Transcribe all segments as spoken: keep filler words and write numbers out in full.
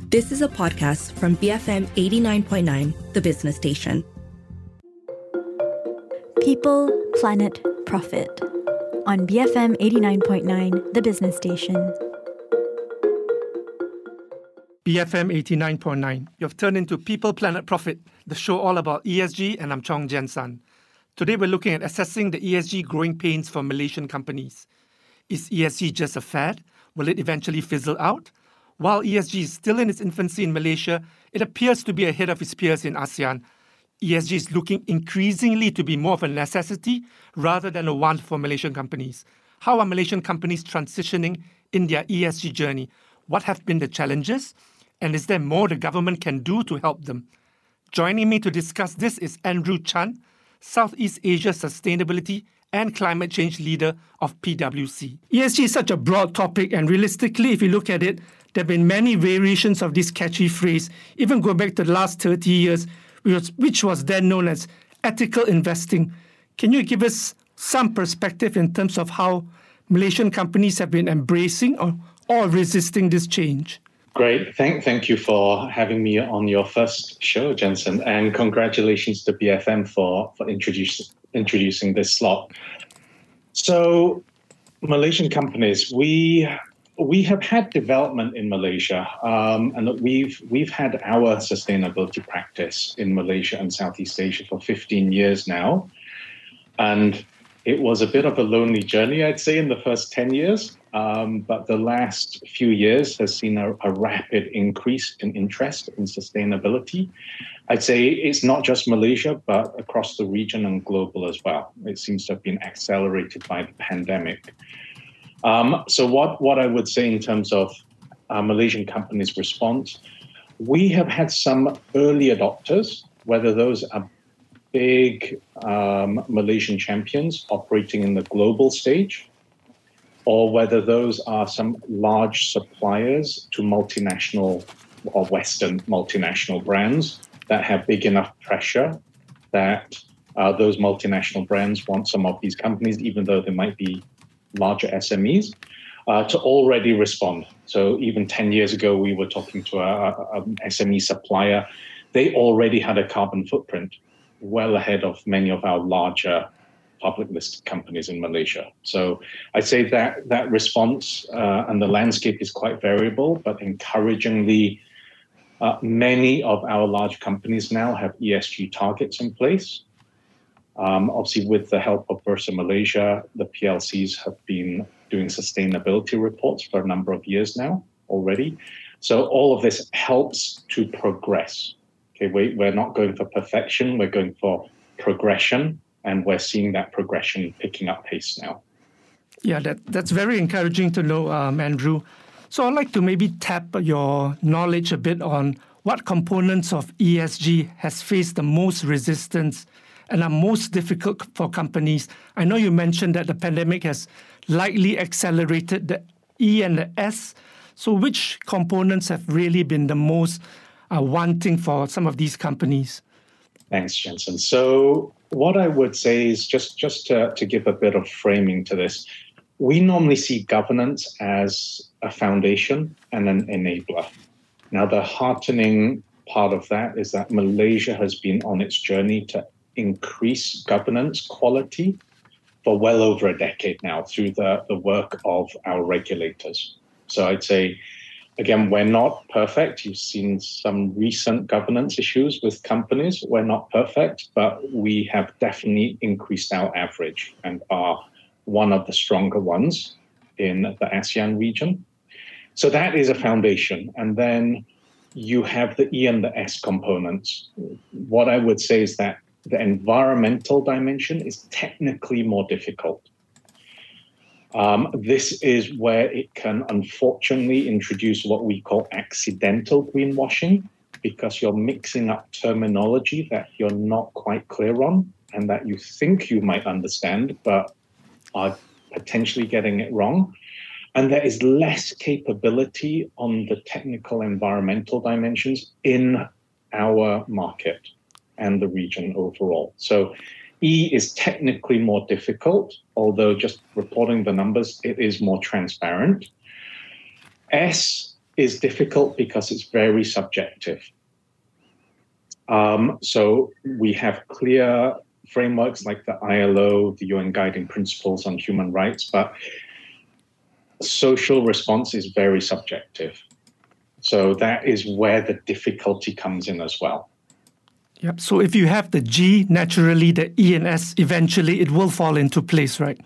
This is a podcast from B F M eighty-nine point nine, the business station. People, Planet, Profit on B F M eighty-nine point nine, the business station. B F M eighty-nine point nine. You've turned into People, Planet, Profit, the show all about E S G, and I'm Chong Jian San. Today we're looking at assessing the E S G growing pains for Malaysian companies. Is E S G just a fad? Will it eventually fizzle out? While E S G is still in its infancy in Malaysia, it appears to be ahead of its peers in ASEAN. E S G is looking increasingly to be more of a necessity rather than a want for Malaysian companies. How are Malaysian companies transitioning in their E S G journey? What have been the challenges? And is there more the government can do to help them? Joining me to discuss this is Andrew Chan, Southeast Asia Sustainability and Climate Change Leader of P W C. E S G is such a broad topic, and realistically, if you look at it, there have been many variations of this catchy phrase, even going back to the last thirty years, which was, which was then known as ethical investing. Can you give us some perspective in terms of how Malaysian companies have been embracing or, or resisting this change? Great. Thank thank you for having me on your first show, Jensen, and congratulations to B F M for, for introduce, introducing this slot. So, Malaysian companies, we we have had development in Malaysia, um, and we've we've had our sustainability practice in Malaysia and Southeast Asia for fifteen years now, and it was a bit of a lonely journey, I'd say, in the first ten years. Um, but the last few years has seen a, a rapid increase in interest in sustainability. I'd say it's not just Malaysia, but across the region and global as well. It seems to have been accelerated by the pandemic. Um, so what, what I would say in terms of uh, Malaysian companies' response, we have had some early adopters, whether those are big um, Malaysian champions operating in the global stage, or whether those are some large suppliers to multinational or Western multinational brands that have big enough pressure that uh, those multinational brands want some of these companies, even though they might be larger S M Es, uh, to already respond. So even ten years ago, we were talking to a, a, an S M E supplier. They already had a carbon footprint well ahead of many of our larger public listed companies in Malaysia. So I'd say that that response uh, and the landscape is quite variable, but encouragingly, uh, many of our large companies now have E S G targets in place. Um, obviously, with the help of Bursa Malaysia, the P L Cs have been doing sustainability reports for a number of years now already. So all of this helps to progress. Okay, we, we're not going for perfection, we're going for progression. And we're seeing that progression picking up pace now. Yeah, that, that's very encouraging to know, um, Andrew. So I'd like to maybe tap your knowledge a bit on what components of E S G has faced the most resistance and are most difficult for companies. I know you mentioned that the pandemic has likely accelerated the E and the S. So which components have really been the most uh, wanting for some of these companies? Thanks, Jensen. So what I would say is just, just to, to give a bit of framing to this, we normally see governance as a foundation and an enabler. Now, the heartening part of that is that Malaysia has been on its journey to increase governance quality for well over a decade now through the, the work of our regulators. So I'd say, again, we're not perfect. You've seen some recent governance issues with companies. We're not perfect, but we have definitely increased our average and are one of the stronger ones in the ASEAN region. So that is a foundation. And then you have the E and the S components. What I would say is that the environmental dimension is technically more difficult. Um, this is where it can unfortunately introduce what we call accidental greenwashing, because you're mixing up terminology that you're not quite clear on and that you think you might understand, but are potentially getting it wrong. And there is less capability on the technical environmental dimensions in our market and the region overall. So E is technically more difficult, although just reporting the numbers, it is more transparent. S is difficult because it's very subjective. Um, so we have clear frameworks like the I L O, the U N Guiding Principles on Human Rights, but social response is very subjective. So that is where the difficulty comes in as well. Yep. So if you have the G, naturally the E and S, eventually it will fall into place, right?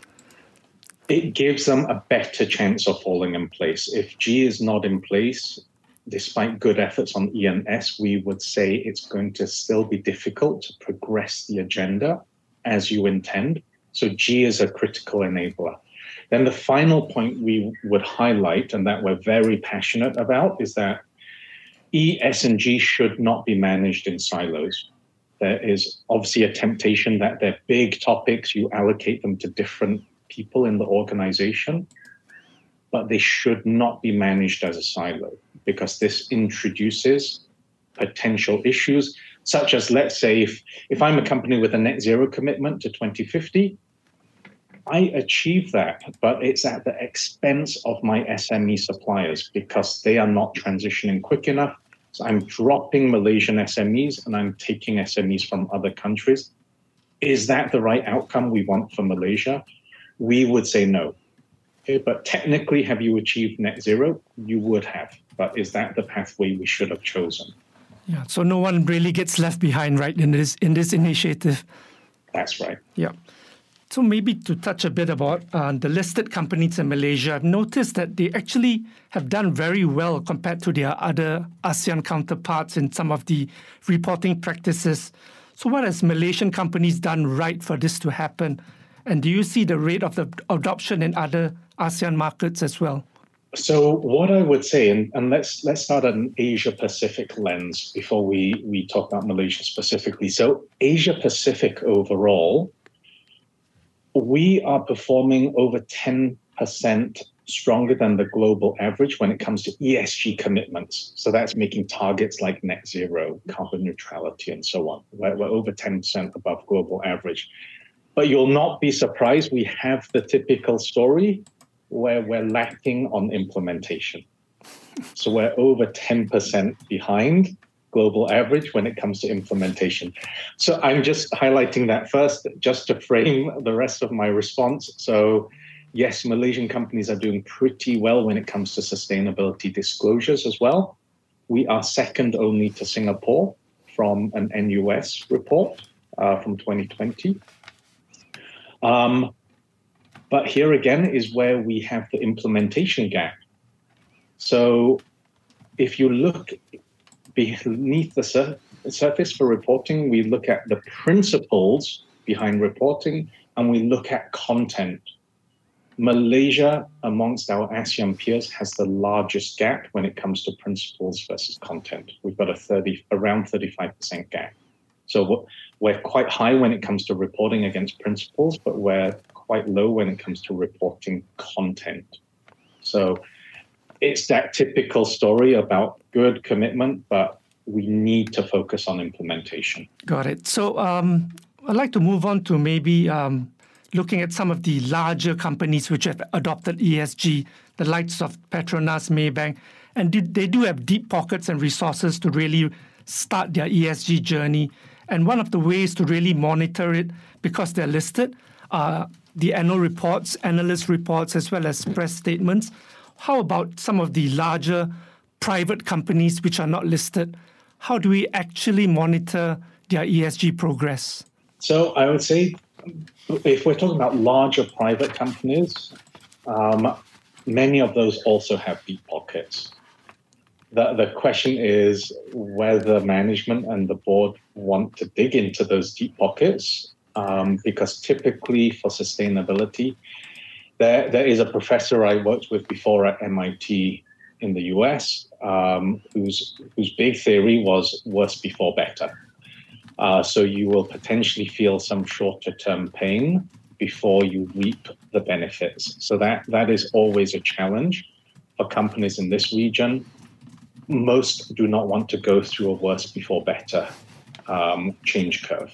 It gives them a better chance of falling in place. If G is not in place, despite good efforts on E and S, we would say it's going to still be difficult to progress the agenda as you intend. So G is a critical enabler. Then the final point we would highlight, and that we're very passionate about, is that E, S, and G should not be managed in silos. There is obviously a temptation that they're big topics, you allocate them to different people in the organization, but they should not be managed as a silo, because this introduces potential issues, such as, let's say, if, if I'm a company with a net zero commitment to twenty fifty, I achieve that, but it's at the expense of my S M E suppliers because they are not transitioning quick enough. So I'm dropping Malaysian S M Es and I'm taking S M Es from other countries. Is that the right outcome we want for Malaysia? We would say no. Okay, but technically, have you achieved net zero? You would have. But is that the pathway we should have chosen? Yeah, so no one really gets left behind, right, in this in this initiative. That's right. Yeah. So maybe to touch a bit about uh, the listed companies in Malaysia, I've noticed that they actually have done very well compared to their other ASEAN counterparts in some of the reporting practices. So what has Malaysian companies done right for this to happen? And do you see the rate of the adoption in other ASEAN markets as well? So what I would say, and, and let's let's start at an Asia-Pacific lens before we, we talk about Malaysia specifically. So Asia-Pacific overall, we are performing over ten percent stronger than the global average when it comes to E S G commitments. So that's making targets like net zero, carbon neutrality, and so on. We're, we're over ten percent above global average. But you'll not be surprised, we have the typical story where we're lacking on implementation. So we're over ten percent behind global average when it comes to implementation. So I'm just highlighting that first, just to frame the rest of my response. So yes, Malaysian companies are doing pretty well when it comes to sustainability disclosures as well. We are second only to Singapore from an N U S report uh, from twenty twenty. Um, but here again is where we have the implementation gap. So if you look beneath the sur- surface for reporting, we look at the principles behind reporting and we look at content. Malaysia, amongst our ASEAN peers, has the largest gap when it comes to principles versus content. We've got a thirty, around thirty-five percent gap. So we're quite high when it comes to reporting against principles, but we're quite low when it comes to reporting content. So it's that typical story about good commitment, but we need to focus on implementation. Got it. So um, I'd like to move on to maybe um, looking at some of the larger companies which have adopted E S G, the likes of Petronas, Maybank, and they do have deep pockets and resources to really start their E S G journey. And one of the ways to really monitor it, because they're listed, are the annual reports, analyst reports, as well as press statements. How about some of the larger private companies which are not listed? How do we actually monitor their E S G progress? So I would say, if we're talking about larger private companies, um, many of those also have deep pockets. The, the question is whether management and the board want to dig into those deep pockets, um, because typically for sustainability, there, there is a professor I worked with before at M I T in the U S, um, whose, whose big theory was worse before better. Uh, so you will potentially feel some shorter-term pain before you reap the benefits. So that, that is always a challenge for companies in this region. Most do not want to go through a worse before better um, change curve.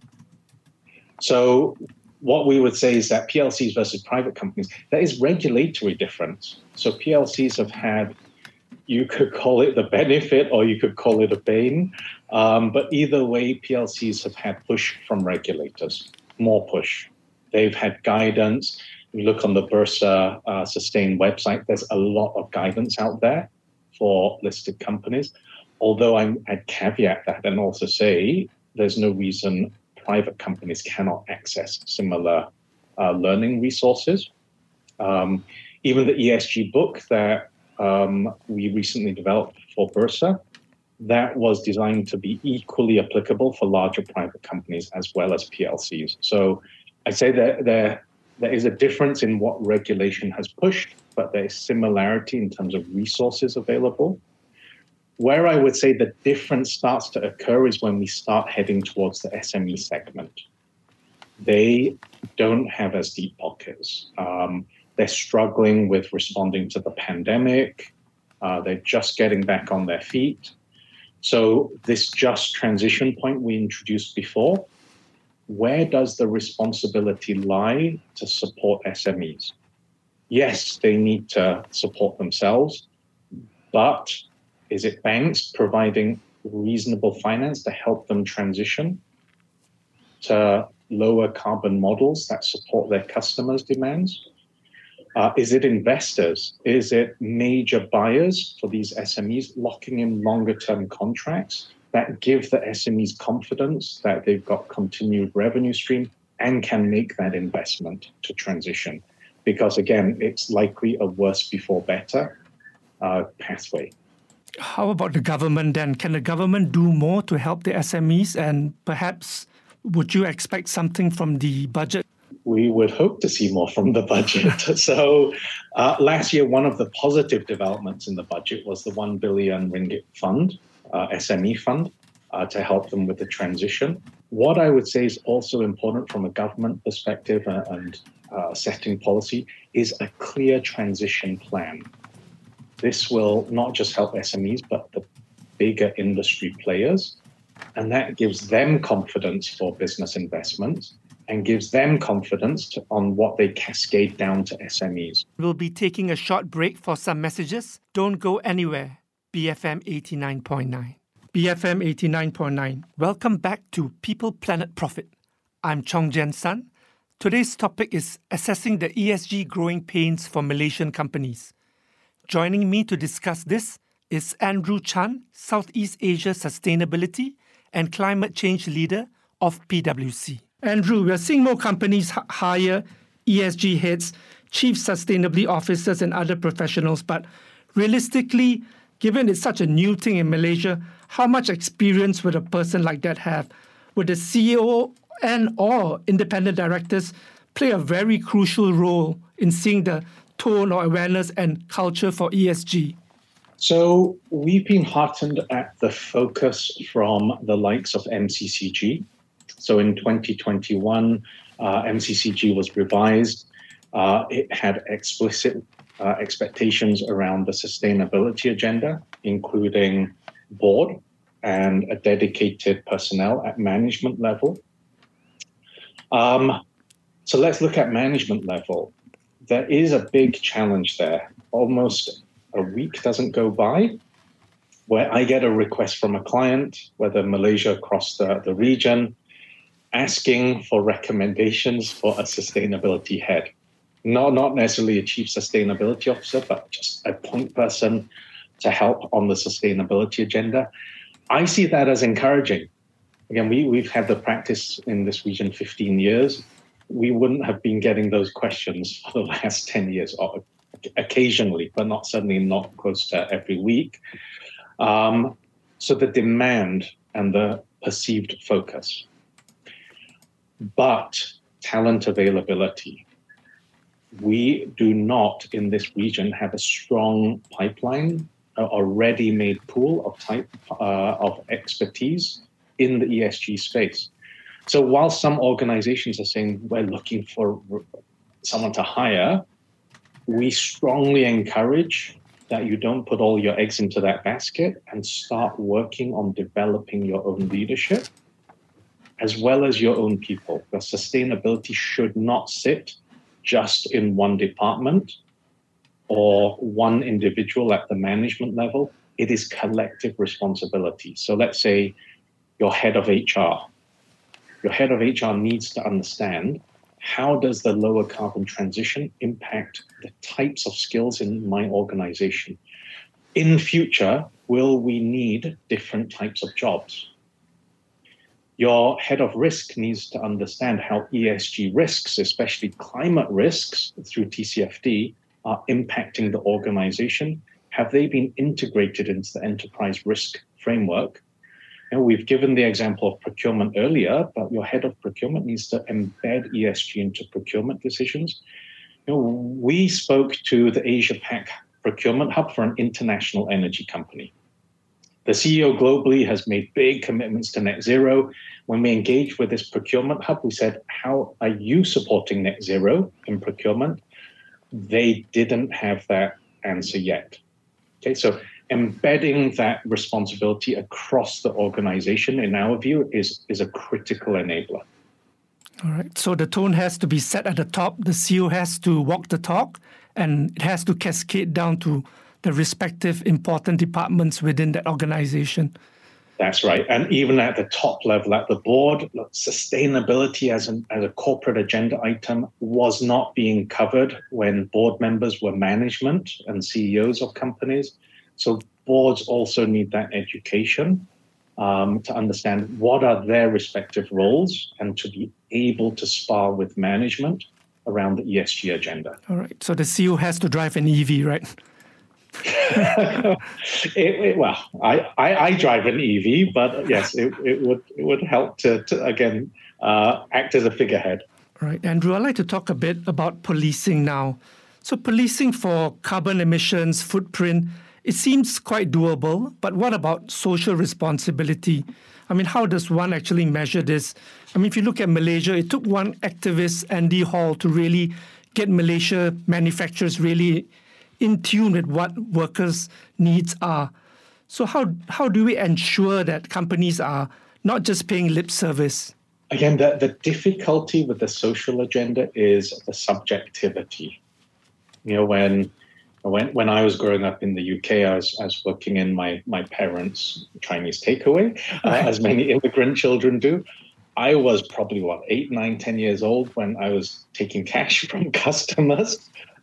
So what we would say is that P L Cs versus private companies, there is regulatory difference. So P L Cs have had you could call it the benefit or you could call it a bane. Um, but either way, P L Cs have had push from regulators, more push. They've had guidance. You look on the Bursa uh, Sustain website, there's a lot of guidance out there for listed companies. Although I'm, I'd caveat that and also say there's no reason private companies cannot access similar uh, learning resources. Um, even the E S G book that um, we recently developed for Bursa, that was designed to be equally applicable for larger private companies as well as P L Cs. So I'd say that there, there is a difference in what regulation has pushed, but there is similarity in terms of resources available. Where I would say the difference starts to occur is when we start heading towards the S M E segment. They don't have as deep pockets. Um, they're struggling with responding to the pandemic. Uh, they're just getting back on their feet. So this just transition point we introduced before, where does the responsibility lie to support S M Es? Yes, they need to support themselves, but is it banks providing reasonable finance to help them transition to lower carbon models that support their customers' demands? Uh, is it investors? Is it major buyers for these S M Es locking in longer-term contracts that give the S M Es confidence that they've got continued revenue stream and can make that investment to transition? Because again, it's likely a worse before better uh, pathway. How about the government then? Can the government do more to help the S M Es? And perhaps would you expect something from the budget? We would hope to see more from the budget. So uh, last year, one of the positive developments in the budget was the one billion ringgit fund, uh, S M E fund, uh, to help them with the transition. What I would say is also important from a government perspective and, and uh, setting policy is a clear transition plan. This will not just help S M Es, but the bigger industry players. And that gives them confidence for business investments and gives them confidence to, on what they cascade down to S M Es. We'll be taking a short break for some messages. Don't go anywhere. B F M eighty-nine point nine. B F M eighty-nine point nine. Welcome back to People, Planet, Profit. I'm Chong Jen San. Today's topic is assessing the E S G growing pains for Malaysian companies. Joining me to discuss this is Andrew Chan, Southeast Asia Sustainability and Climate Change Leader of P W C. Andrew, we are seeing more companies h- hire E S G heads, chief sustainability officers and other professionals, but realistically, given it's such a new thing in Malaysia, how much experience would a person like that have? Would the C E O and or independent directors play a very crucial role in seeing the tone or awareness and culture for E S G? So we've been heartened at the focus from the likes of M C C G. So in twenty twenty-one, uh, M C C G was revised. Uh, it had explicit uh, expectations around the sustainability agenda, including board and a dedicated personnel at management level. Um, so let's look at management level. There is a big challenge there. Almost a week doesn't go by where I get a request from a client, whether Malaysia across the, the region, asking for recommendations for a sustainability head. Not, not necessarily a chief sustainability officer, but just a point person to help on the sustainability agenda. I see that as encouraging. Again, we, we've had the practice in this region fifteen years. We wouldn't have been getting those questions for the last ten years, or occasionally, but not certainly not close to every week. Um, so the demand and the perceived focus. But talent availability. We do not in this region have a strong pipeline, a ready-made pool of type uh, of expertise in the E S G space. So while some organizations are saying we're looking for someone to hire, we strongly encourage that you don't put all your eggs into that basket and start working on developing your own leadership as well as your own people. Because sustainability should not sit just in one department. or one individual at the management level. It is collective responsibility. So let's say your head of H R. Your head of H R needs to understand, how does the lower carbon transition impact the types of skills in my organization? In future, will we need different types of jobs? Your head of risk needs to understand how E S G risks, especially climate risks through T C F D, are impacting the organization. Have they been integrated into the enterprise risk framework? And we've given the example of procurement earlier, but your head of procurement needs to embed E S G into procurement decisions. You know, we spoke to the Asia Pac procurement hub for an international energy company. The C E O globally has made big commitments to net zero. When we engaged with this procurement hub, we said, how are you supporting net zero in procurement? They didn't have that answer yet. Okay, so embedding that responsibility across the organization, in our view, is, is a critical enabler. All right. So the tone has to be set at the top. The C E O has to walk the talk, and it has to cascade down to the respective important departments within that organization. That's right. And even at the top level, at the board, look, sustainability as, an, as a corporate agenda item was not being covered when board members were management and C E Os of companies. So boards also need that education um, to understand what are their respective roles and to be able to spar with management around the E S G agenda. All right. So the C E O has to drive an E V, right? it, it, well, I, I, I drive an E V, but yes, it, it would it would help to, to again, uh, act as a figurehead. All right. Andrew, I'd like to talk a bit about policing now. So policing for carbon emissions, footprint, it seems quite doable, but what about social responsibility? I mean, how does one actually measure this? I mean, if you look at Malaysia, it took one activist, Andy Hall, to really get Malaysia manufacturers really in tune with what workers' needs are. So how how do we ensure that companies are not just paying lip service? Again, the, the difficulty with the social agenda is the subjectivity. You know, when when when I was growing up in the U K, I was, I was working in my, my parents' Chinese takeaway, uh, as many immigrant children do. I was probably, what, eight, nine, ten years old when I was taking cash from customers.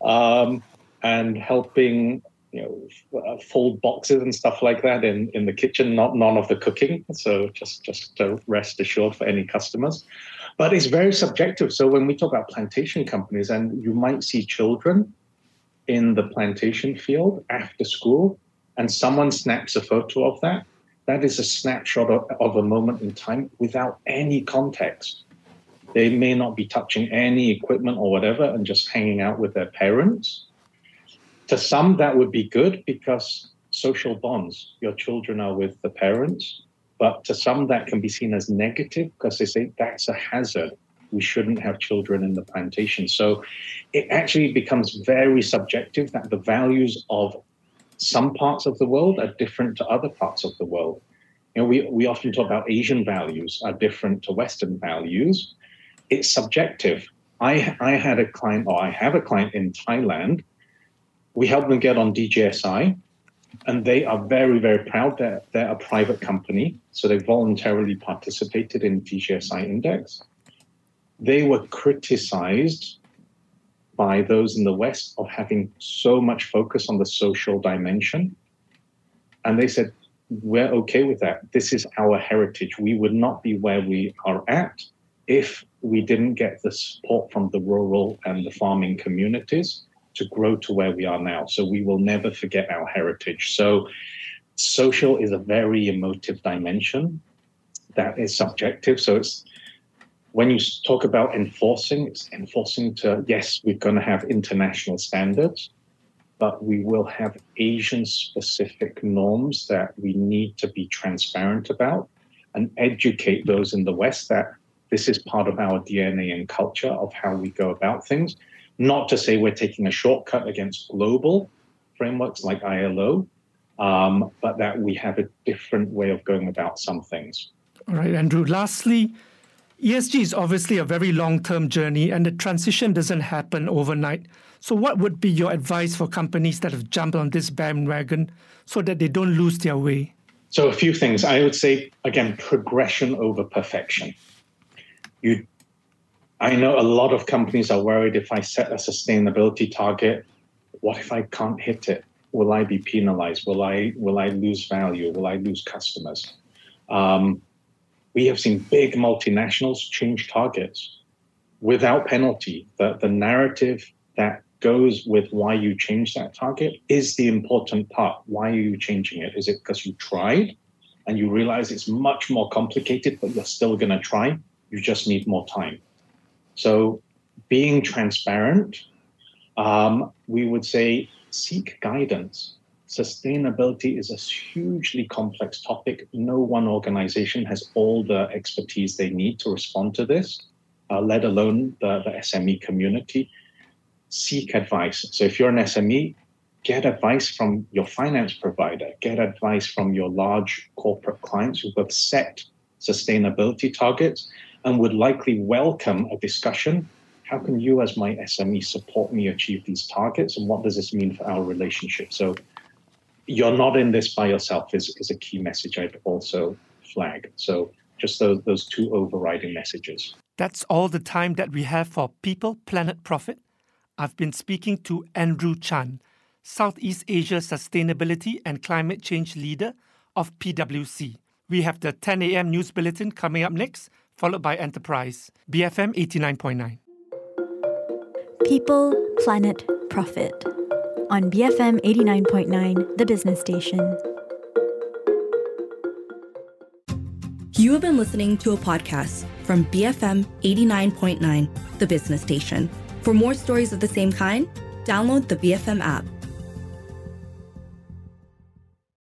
Um, and helping, you know, fold boxes and stuff like that in, in the kitchen, not none of the cooking. So just, just to rest assured for any customers. But it's very subjective. So when we talk about plantation companies, and you might see children in the plantation field after school, and someone snaps a photo of that, that is a snapshot of, of a moment in time without any context. They may not be touching any equipment or whatever and just hanging out with their parents. To some, that would be good because social bonds, your children are with the parents. But to some, that can be seen as negative because they say that's a hazard. We shouldn't have children in the plantation. So it actually becomes very subjective that the values of some parts of the world are different to other parts of the world. You know, we, we often talk about Asian values are different to Western values. It's subjective. I, I had a client, or I have a client in Thailand. We helped them get on D J S I, and they are very, very proud that they're a private company. So they voluntarily participated in D J S I Index. They were criticized by those in the West of having so much focus on the social dimension. And they said, we're okay with that. This is our heritage. We would not be where we are at if we didn't get the support from the rural and the farming communities to grow to where we are now. So we will never forget our heritage. So social is a very emotive dimension that is subjective. So it's when you talk about enforcing, it's enforcing to, yes, we're going to have international standards, but we will have Asian-specific norms that we need to be transparent about and educate those in the West that this is part of our D N A and culture of how we go about things. Not to say we're taking a shortcut against global frameworks like I L O, um, but that we have a different way of going about some things. All right, Andrew. Lastly, E S G is obviously a very long-term journey and the transition doesn't happen overnight. So what would be your advice for companies that have jumped on this bandwagon so that they don't lose their way? So a few things. I would say, again, progression over perfection. You, I know a lot of companies are worried if I set a sustainability target, what if I can't hit it? Will I be penalized? Will I, will I lose value? Will I lose customers? Um, We have seen big multinationals change targets without penalty. The, the narrative that goes with why you change that target is the important part. Why are you changing it? Is it because you tried and you realize it's much more complicated, but you're still going to try? You just need more time. So being transparent, um, we would say seek guidance. Sustainability is a hugely complex topic. No one organization has all the expertise they need to respond to this, uh, let alone the, the S M E community. Seek advice. So if you're an S M E, get advice from your finance provider, get advice from your large corporate clients who have set sustainability targets and would likely welcome a discussion. How can you as my S M E support me achieve these targets? And what does this mean for our relationship? So you're not in this by yourself is, is a key message I'd also flag. So just those, those two overriding messages. That's all the time that we have for People, Planet, Profit. I've been speaking to Andrew Chan, Southeast Asia Sustainability and Climate Change Leader of P W C. We have the ten a.m. News Bulletin coming up next, followed by Enterprise, B F M eighty-nine point nine. People, Planet, Profit. On B F M eighty-nine point nine, the business station. You have been listening to a podcast from B F M eighty-nine point nine, the business station. For more stories of the same kind, download the B F M app.